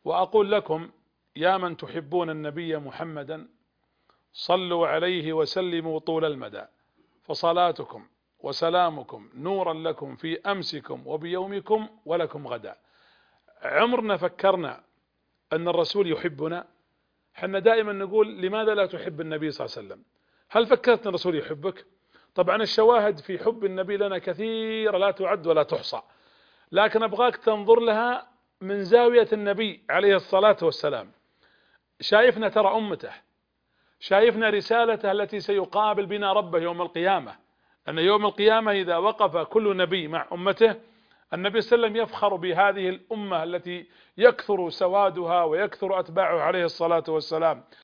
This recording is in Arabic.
وأقول لكم يا من تحبون النبي محمدا صلوا عليه وسلموا طول المدى، فصلاتكم وسلامكم نورا لكم في أمسكم وبيومكم ولكم غدا. عمرنا فكرنا أن الرسول يحبنا؟ حنا دائما نقول لماذا لا تحب النبي صلى الله عليه وسلم؟ هل فكرت أن الرسول يحبك؟ طبعا الشواهد في حب النبي لنا كثيرة لا تعد ولا تحصى، لكن أبغاك تنظر لها من زاوية النبي عليه الصلاة والسلام. شايفنا ترى أمته، شايفنا رسالته التي سيقابل بنا ربه يوم القيامة، أن يوم القيامة إذا وقف كل نبي مع أمته النبي صلى الله عليه وسلم يفخر بهذه الأمة التي يكثر سوادها ويكثر أتباعه عليه الصلاة والسلام.